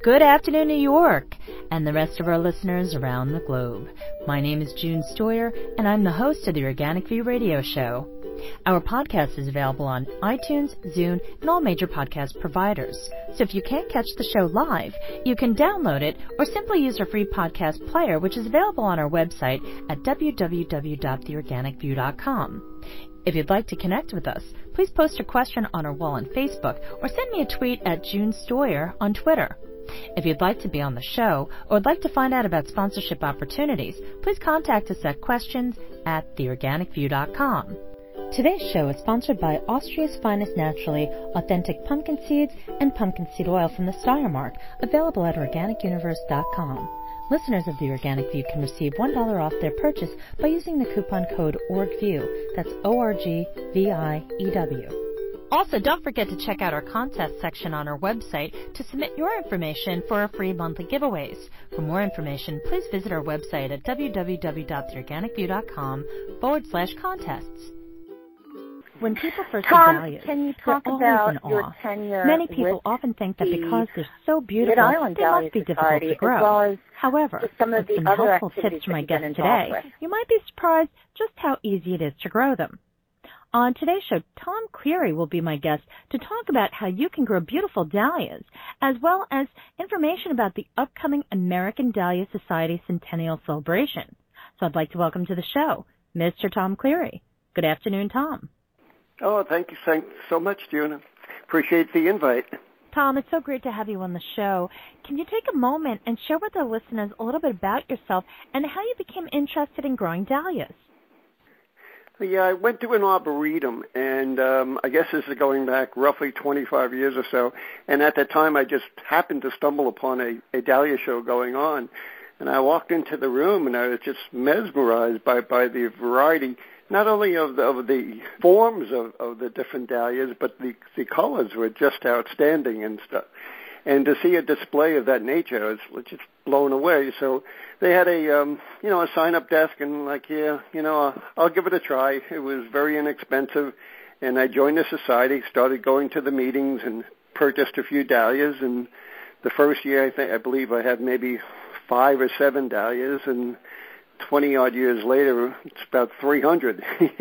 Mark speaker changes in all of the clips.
Speaker 1: Good afternoon, New York, and the rest of our listeners around the globe. My name is June Stoyer, and I'm the host of the Organic View Radio Show. Our podcast is available on iTunes, Zune, and all major podcast providers. So if you can't catch the show live, you can download it or simply use our free podcast player, which is available on our website at www.theorganicview.com. If you'd like to connect with us, please post a question on our wall on Facebook or send me a tweet at June Stoyer on Twitter. If you'd like to be on the show or would like to find out about sponsorship opportunities, please contact us at questions@theorganicview.com. Today's show is sponsored by Austria's finest naturally authentic pumpkin seeds and pumpkin seed oil from the Steiermark, available at organicuniverse.com. Listeners of The Organic View can receive $1 off their purchase by using the coupon code ORGVIEW. That's ORGVIEW. Also, don't forget to check out our contest section on our website to submit your information for our free monthly giveaways. For more information, please visit our website at www.theorganicview.com/contests. When people first see dahlias,
Speaker 2: can you talk
Speaker 1: they're
Speaker 2: about
Speaker 1: always in
Speaker 2: your
Speaker 1: awe.
Speaker 2: tenure
Speaker 1: Many people often think that because they're so beautiful, they must be difficult to grow.
Speaker 2: Well,
Speaker 1: however, with some helpful tips from my guest today, you might be surprised just how easy it is to grow them. On today's show, Tom Cleary will be my guest to talk about how you can grow beautiful dahlias, as well as information about the upcoming American Dahlia Society Centennial Celebration. So I'd like to welcome to the show Mr. Tom Cleary. Good afternoon, Tom.
Speaker 3: Oh, thank you so much, June. Appreciate the invite.
Speaker 1: Tom, it's so great to have you on the show. Can you take a moment and share with our listeners a little bit about yourself and how you became interested in growing dahlias?
Speaker 3: Yeah, I went to an arboretum, and I guess this is going back roughly 25 years or so. And at that time, I just happened to stumble upon a dahlia show going on. And I walked into the room, and I was just mesmerized by the variety, not only of the forms of the different dahlias, but the colors were just outstanding and stuff. And to see a display of that nature, I was just blown away. So they had a sign-up desk, and I'll give it a try. It was very inexpensive, and I joined the society, started going to the meetings, and purchased a few dahlias. And the first year, I believe I had maybe 5 or 7 dahlias, and 20-odd years later, it's about 300,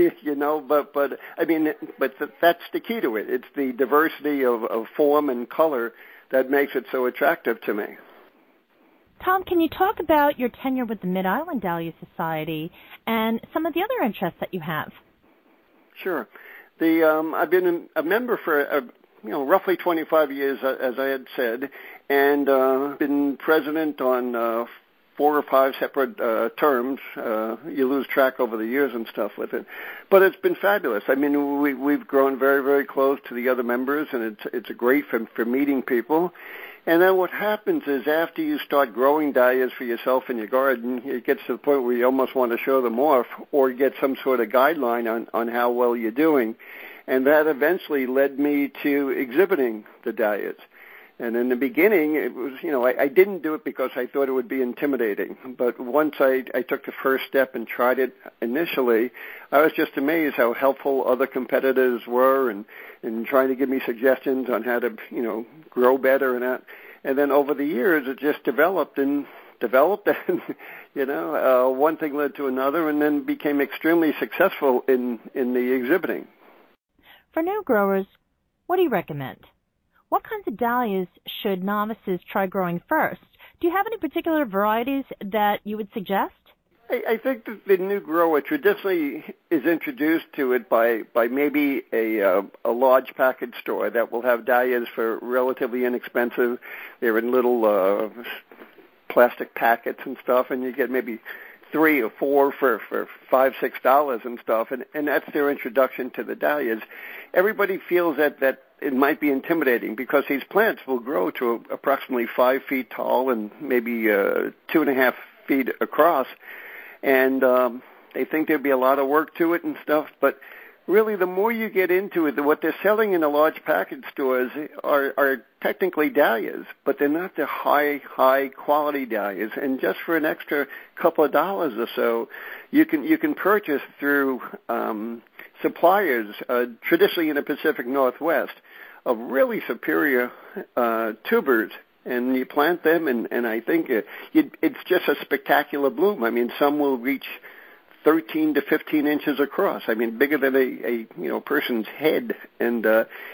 Speaker 3: but that's the key to it. It's the diversity of form and color that makes it so attractive to me.
Speaker 1: Tom, can you talk about your tenure with the Mid-Island Dahlia Society and some of the other interests that you have?
Speaker 3: Sure. I've been a member for roughly 25 years, as I had said, and been president on 4 or 5 separate terms. You lose track over the years and stuff with it. But it's been fabulous. I mean, we've grown very, very close to the other members, and it's great for meeting people. And then what happens is after you start growing dahlias for yourself in your garden, it gets to the point where you almost want to show them off or get some sort of guideline on how well you're doing. And that eventually led me to exhibiting the dahlias. And in the beginning, it was, I didn't do it because I thought it would be intimidating. But once I took the first step and tried it initially, I was just amazed how helpful other competitors were and trying to give me suggestions on how to, grow better and that. And then over the years, it just developed and one thing led to another, and then became extremely successful in the exhibiting.
Speaker 1: For new growers, what do you recommend? What kinds of dahlias should novices try growing first? Do you have any particular varieties that you would suggest?
Speaker 3: I think that the new grower traditionally is introduced to it by maybe a large package store that will have dahlias for relatively inexpensive. They're in little plastic packets and stuff, and you get maybe 3 or 4 for $5, $6 and stuff, and that's their introduction to the dahlias. Everybody feels that it might be intimidating because these plants will grow to approximately 5 feet tall and maybe 2.5 feet across, and they think there'd be a lot of work to it and stuff, but really the more you get into it, what they're selling in the large package stores are technically dahlias, but they're not the high quality dahlias. And just for an extra couple of dollars or so, you can purchase through suppliers, traditionally in the Pacific Northwest, of really superior tubers and you plant them, and I think it's just a spectacular bloom. I mean, some will reach 13 to 15 inches across. I mean, bigger than a person's head. And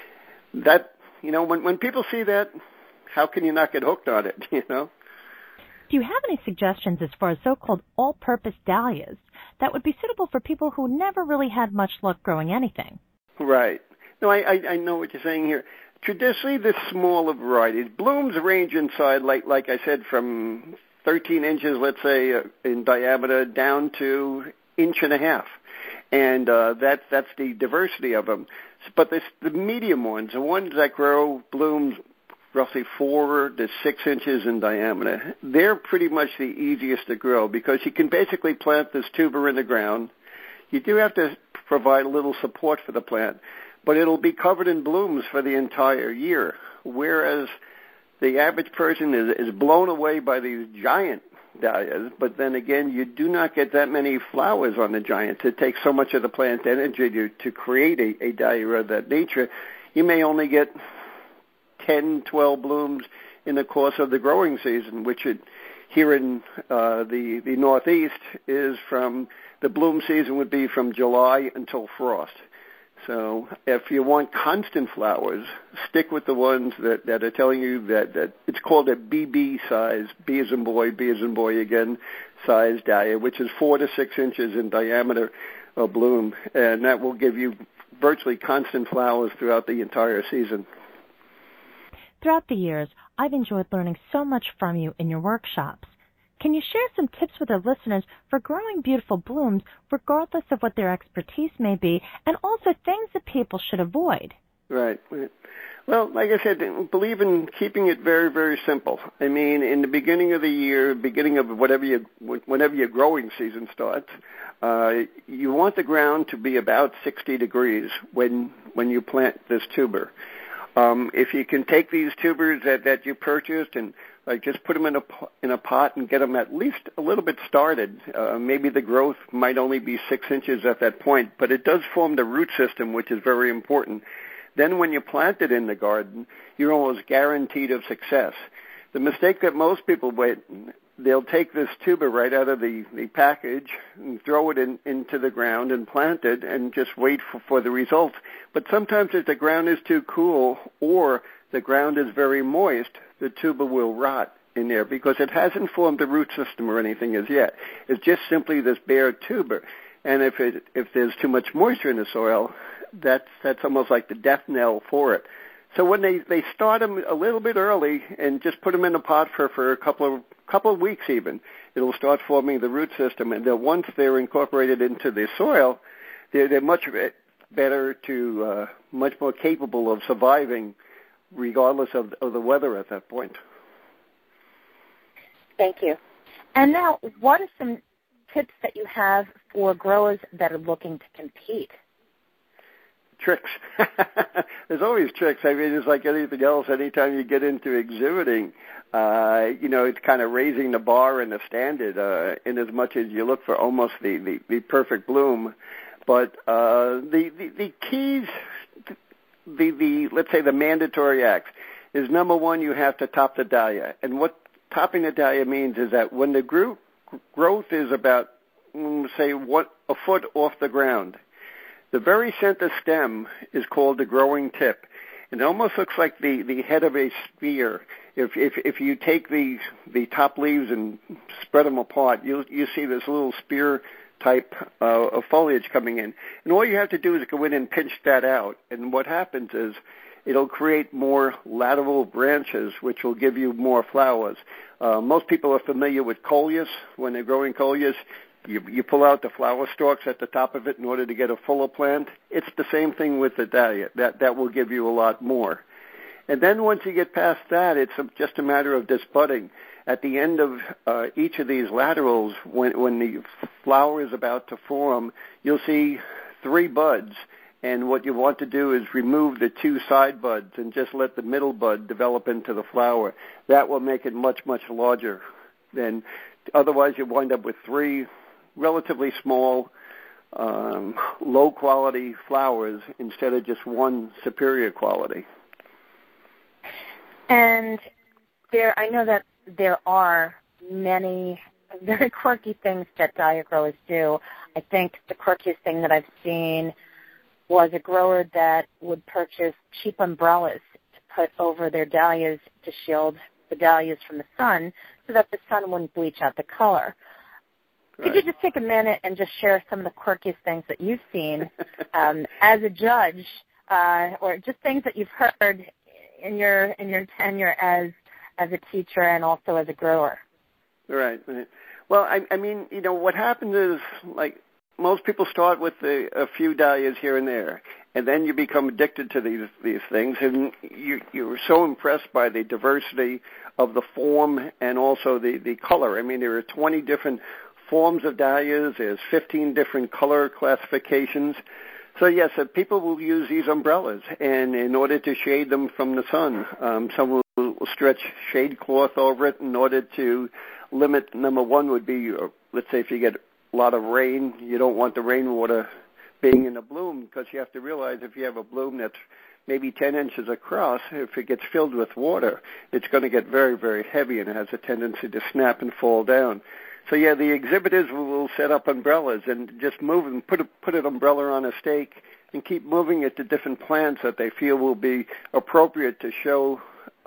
Speaker 3: that, when people see that, how can you not get hooked on it,
Speaker 1: Do you have any suggestions as far as so-called all-purpose dahlias that would be suitable for people who never really had much luck growing anything?
Speaker 3: Right. No, I know what you're saying here. Traditionally, the smaller varieties, blooms range inside, like I said, from 13 inches, let's say, in diameter, down to 1.5 inches. And that's the diversity of them. But the medium ones, the ones that grow blooms roughly 4 to 6 inches in diameter, they're pretty much the easiest to grow because you can basically plant this tuber in the ground. You do have to provide a little support for the plant, but it'll be covered in blooms for the entire year, whereas the average person is blown away by these giant dahlias, but then again, you do not get that many flowers on the giants. It takes so much of the plant energy to create a dahlia of that nature. You may only get 10, 12 blooms in the course of the growing season, which here in the Northeast is from, the bloom season would be from July until frost. So if you want constant flowers, stick with the ones that are telling you that it's called a BB size, B as in boy again, size dahlia, which is 4 to 6 inches in diameter of bloom, and that will give you virtually constant flowers throughout the entire season.
Speaker 1: Throughout the years, I've enjoyed learning so much from you in your workshops. Can you share some tips with our listeners for growing beautiful blooms regardless of what their expertise may be, and also things that people should avoid?
Speaker 3: Right. Well, like I said, believe in keeping it very, very simple. I mean, in the beginning of the year, beginning of whenever your growing season starts, you want the ground to be about 60 degrees when you plant this tuber. If you can take these tubers that you purchased and just put them in a pot and get them at least a little bit started. Maybe the growth might only be 6 inches at that point, but it does form the root system, which is very important. Then when you plant it in the garden, you're almost guaranteed of success. The mistake that most people they'll take this tuber right out of the package and throw it into the ground and plant it and just wait for the results. But sometimes if the ground is too cool or the ground is very moist, the tuber will rot in there because it hasn't formed a root system or anything as yet. It's just simply this bare tuber. And if there's too much moisture in the soil, that's almost like the death knell for it. So when they start them a little bit early and just put them in a pot for a couple of weeks even, it'll start forming the root system. And then once they're incorporated into the soil, they're much better much more capable of surviving regardless of the weather at that point.
Speaker 2: Thank you. And now, what are some tips that you have for growers that are looking to compete?
Speaker 3: Tricks. There's always tricks. I mean, it's like anything else. Anytime you get into exhibiting, it's kind of raising the bar and the standard in as much as you look for almost the perfect bloom. But the keys, let's say the mandatory acts, is number one, you have to top the dahlia. And what topping the dahlia means is that when the growth is about, say, a foot off the ground, the very center stem is called the growing tip. It almost looks like the head of a spear. If you take the top leaves and spread them apart, you see this little spear type of foliage coming in. And all you have to do is go in and pinch that out. And what happens is it'll create more lateral branches, which will give you more flowers. Most people are familiar with coleus. When they're growing coleus, you pull out the flower stalks at the top of it in order to get a fuller plant. It's the same thing with the dahlia. That will give you a lot more. And then once you get past that, it's just a matter of disbudding. At the end of each of these laterals, when the flower is about to form, you'll see 3 buds. And what you want to do is remove the 2 side buds and just let the middle bud develop into the flower. That will make it much, much larger. Then otherwise you wind up with 3 relatively small, low-quality flowers instead of just 1 superior quality.
Speaker 2: And I know that there are many very quirky things that dahlia growers do. I think the quirkiest thing that I've seen was a grower that would purchase cheap umbrellas to put over their dahlias to shield the dahlias from the sun so that the sun wouldn't bleach out the color. Could you just take a minute and just share some of the quirkiest things that you've seen as a judge, or just things that you've heard in your tenure as a teacher and also as a grower?
Speaker 3: Right. Well, I mean, what happens is, like, most people start with a few dahlias here and there, and then you become addicted to these things, and you're so impressed by the diversity of the form and also the color. I mean, there are 20 different forms of dahlias. There's 15 different color classifications. So, yes, people will use these umbrellas, and in order to shade them from the sun, some will stretch shade cloth over it in order to limit. Number one would be, let's say if you get a lot of rain, you don't want the rainwater being in the bloom, because you have to realize if you have a bloom that's maybe 10 inches across, if it gets filled with water, it's going to get very, very heavy and it has a tendency to snap and fall down. So, yeah, the exhibitors will set up umbrellas and just move and put an umbrella on a stake and keep moving it to different plants that they feel will be appropriate to show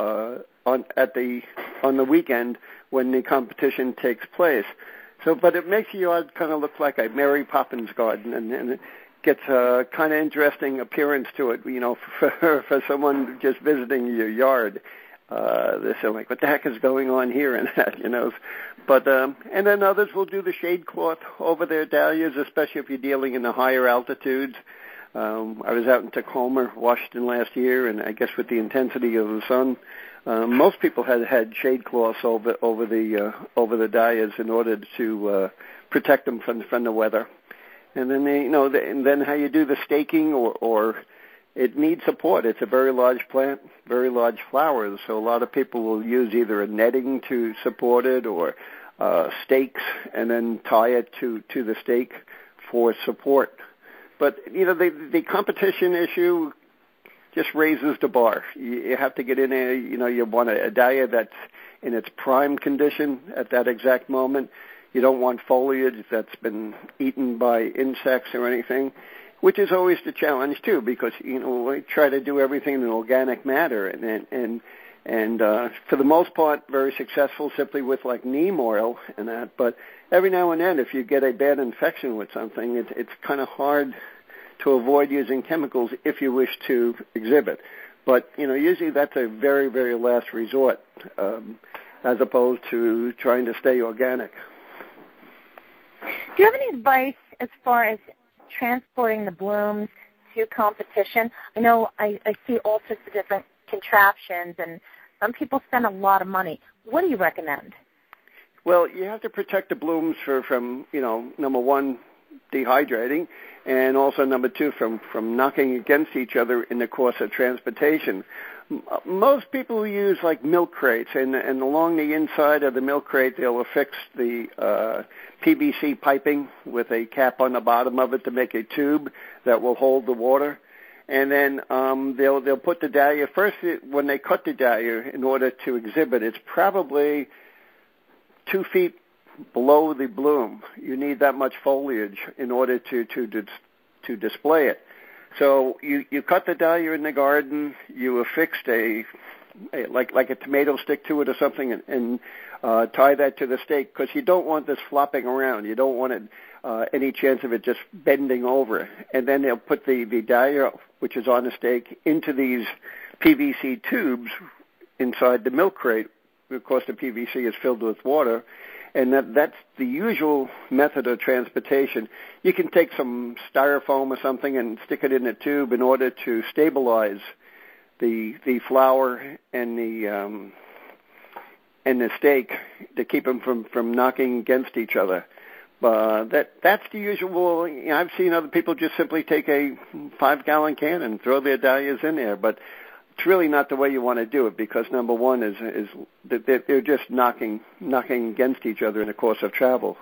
Speaker 3: on the weekend when the competition takes place. So, but it makes your yard kind of look like a Mary Poppins garden, and it gets a kind of interesting appearance to it, for someone just visiting your yard. They're saying, like, what the heck is going on here and that, But, and then others will do the shade cloth over their dahlias, especially if you're dealing in the higher altitudes. I was out in Tacoma, Washington last year, and I guess with the intensity of the sun, most people had shade cloths over the dahlias in order to protect them from the weather. And then and then how you do the staking, or it needs support. It's a very large plant, very large flowers, so a lot of people will use either a netting to support it or stakes and then tie it to the stake for support. But, the competition issue just raises the bar. You have to get in there, you want a dahlia that's in its prime condition at that exact moment. You don't want foliage that's been eaten by insects or anything, which is always the challenge too, because, we try to do everything in an organic manner and for the most part very successful simply with like neem oil and that. But every now and then if you get a bad infection with something, it's kind of hard to avoid using chemicals if you wish to exhibit. But, usually that's a very, very last resort, as opposed to trying to stay organic.
Speaker 2: Do you have any advice as far as transporting the blooms to competition? I know I see all sorts of different contraptions, and some people spend a lot of money. What do you recommend?
Speaker 3: Well, you have to protect the blooms from number one, dehydrating, and also number two, from knocking against each other in the course of transportation. Most people use like milk crates, and along the inside of the milk crate they'll affix the PVC piping with a cap on the bottom of it to make a tube that will hold the water. And then they'll put the dahlia first. When they cut the dahlia in order to exhibit, it's probably 2 feet below the bloom. You need that much foliage in order to display it. So you cut the dahlia in the garden, you affixed like a tomato stick to it or something, and tie that to the stake, because you don't want this flopping around. You don't want it any chance of it just bending over. And then they'll put the dahlia, which is on the stake, into these PVC tubes inside the milk crate. Of course, the PVC is filled with water. And that's the usual method of transportation. You can take some styrofoam or something and stick it in a tube in order to stabilize the flower and the stake to keep them from knocking against each other. That's the usual. I've seen other people just simply take a 5-gallon can and throw their dahlias in there, but it's really not the way you want to do it, because number one is that they're just knocking against each other in the course of travel.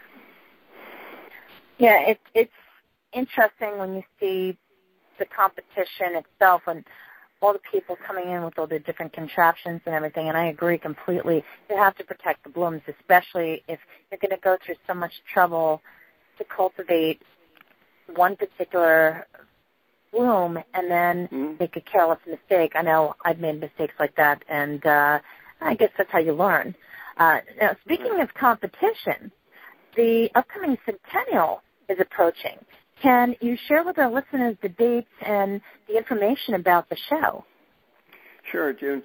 Speaker 2: Yeah, it's interesting when you see the competition itself. all the people coming in with all the different contraptions and everything, and I agree completely. You have to protect the blooms, especially if you're going to go through so much trouble to cultivate one particular bloom and then make a careless mistake. I know I've made mistakes like that, and I guess that's how you learn. Now, speaking of competition, the upcoming centennial is approaching. Can you share with our listeners the dates and the information about the show?
Speaker 3: Sure, June.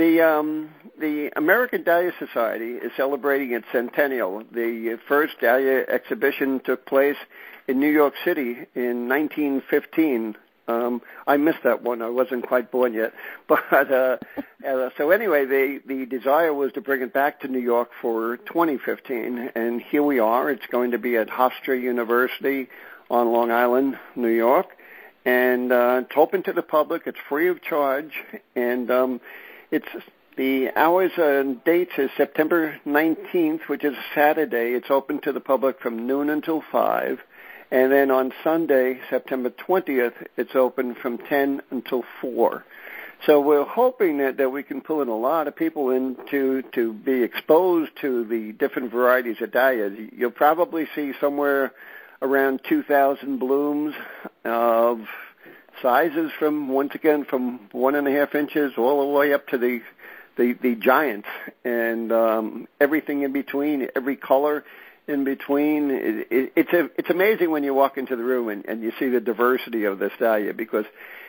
Speaker 3: The American Dahlia Society is celebrating its centennial. The first Dahlia exhibition took place in New York City in 1915. I missed that one. I wasn't quite born yet. But so anyway, the desire was to bring it back to New York for 2015, and here we are. It's going to be at Hofstra University on Long Island, New York, and it's open to the public. It's free of charge, and it's the hours and dates is September 19th, which is a Saturday. It's open to the public from noon until 5. And then on Sunday, September 20th, it's open from 10 until 4. So we're hoping that we can pull in a lot of people in to be exposed to the different varieties of dahlias. You'll probably see somewhere around 2,000 blooms of sizes from 1.5 inches all the way up to the giants, and everything in between, every color in between. It's amazing when you walk into the room and you see the diversity of this dahlia, because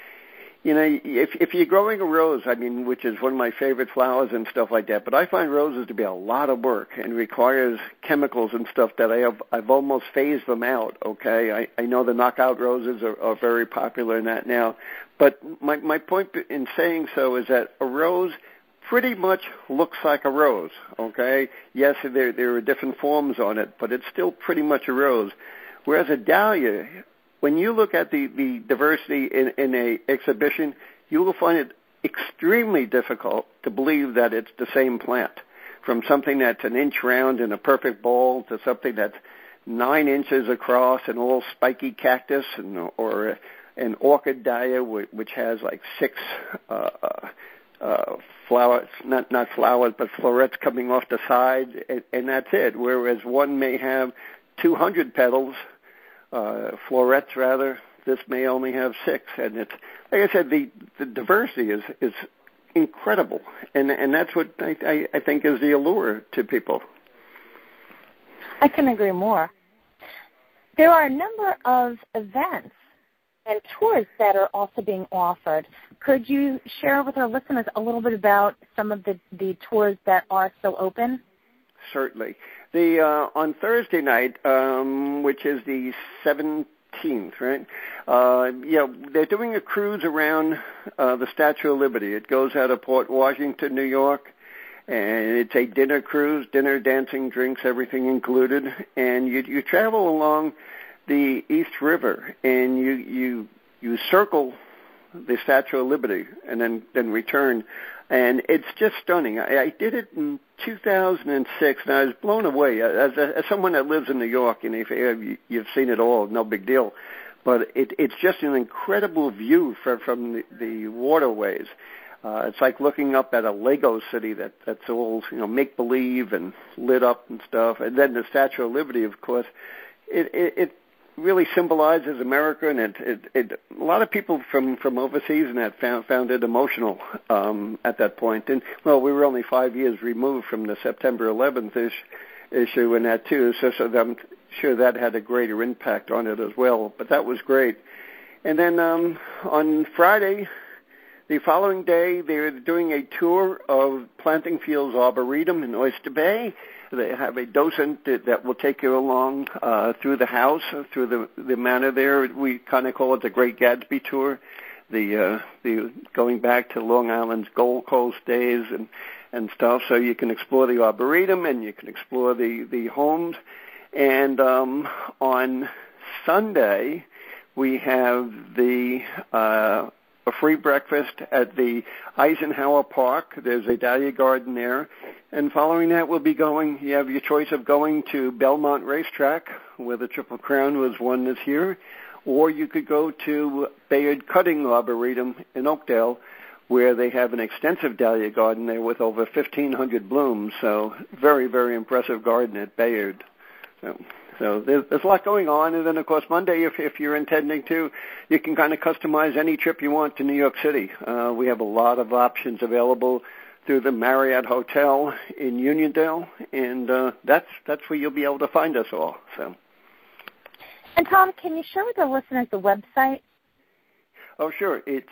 Speaker 3: if you're growing a rose, which is one of my favorite flowers and stuff like that, but I find roses to be a lot of work and requires chemicals and stuff that I've almost phased them out. Okay, I know the knockout roses are very popular in that now, but my point in saying so is that a rose pretty much looks like a rose, okay? Yes, there are different forms on it, but it's still pretty much a rose. Whereas a dahlia, when you look at the diversity in a exhibition, you will find it extremely difficult to believe that it's the same plant. From something that's an inch round in a perfect bowl to something that's 9 inches across and all spiky cactus, or an orchid dahlia which has like 6 flowers, not flowers, but florets coming off the side, and that's it. Whereas one may have 200 petals, florets rather. This may only have 6, and it's like I said, the diversity is incredible, and that's what I think is the allure to people.
Speaker 2: I can agree more. There are a number of events and tours that are also being offered. Could you share with our listeners a little bit about some of the tours that are still open?
Speaker 3: Certainly. On Thursday night, which is the 17th, right? They're doing a cruise around the Statue of Liberty. It goes out of Port Washington, New York, and it's a dinner cruise, dinner, dancing, drinks, everything included. And you travel along the East River, and you circle the Statue of Liberty and then return, and it's just stunning. I did it in 2006, and I was blown away. As someone that lives in New York, and if you've seen it all, no big deal, but it's just an incredible view from the waterways. It's like looking up at a Lego city that's all make believe and lit up and stuff, and then the Statue of Liberty, of course, it really symbolizes America, and it a lot of people from overseas and that found it emotional at that point. And well, we were only 5 years removed from the September 11th issue and that too, so I'm sure that had a greater impact on it as well. But that was great. And then on Friday, the following day, they're doing a tour of Planting Fields Arboretum in Oyster Bay. They have a docent that will take you along through the house, through the manor there. We kind of call it the Great Gatsby Tour, the going back to Long Island's Gold Coast days and stuff. So you can explore the Arboretum and you can explore the homes. And on Sunday, we have a free breakfast at the Eisenhower Park. There's a dahlia garden there. And following that, you have your choice of going to Belmont Racetrack, where the Triple Crown was won this year, or you could go to Bayard Cutting Arboretum in Oakdale, where they have an extensive dahlia garden there with over 1,500 blooms. So very, very impressive garden at Bayard. So there's a lot going on. And then, of course, Monday, if you're intending to, you can kind of customize any trip you want to New York City. We have a lot of options available through the Marriott Hotel in Uniondale, and that's where you'll be able to find us all. So.
Speaker 2: And, Tom, can you share with the listeners the website?
Speaker 3: Oh, sure. It's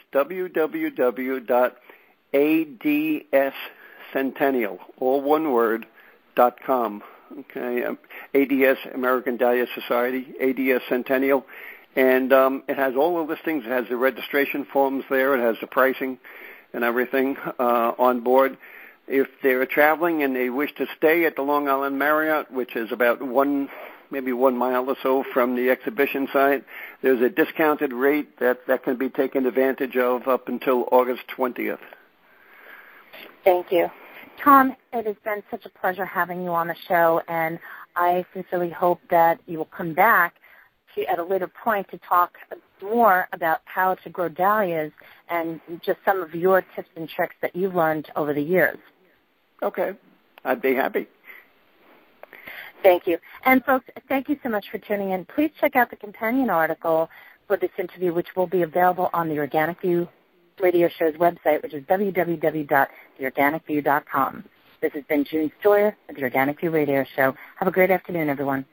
Speaker 3: www.adscentennial, all one word, .com. Okay, ADS, American Dahlia Society, ADS Centennial, and it has all the listings. It has the registration forms there. It has the pricing and everything on board. If they're traveling and they wish to stay at the Long Island Marriott, which is about maybe 1 mile or so from the exhibition site, there's a discounted rate that can be taken advantage of up until August 20th.
Speaker 2: Thank you. Tom, it has been such a pleasure having you on the show, and I sincerely hope that you will come back at a later point to talk more about how to grow dahlias and just some of your tips and tricks that you've learned over the years.
Speaker 3: Okay. I'd be happy.
Speaker 2: Thank you. And, folks, thank you so much for tuning in. Please check out the companion article for this interview, which will be available on the Organic View Radio Show's website, which is www.theorganicview.com. This has been June Stoyer at the Organic View Radio Show. Have a great afternoon, everyone.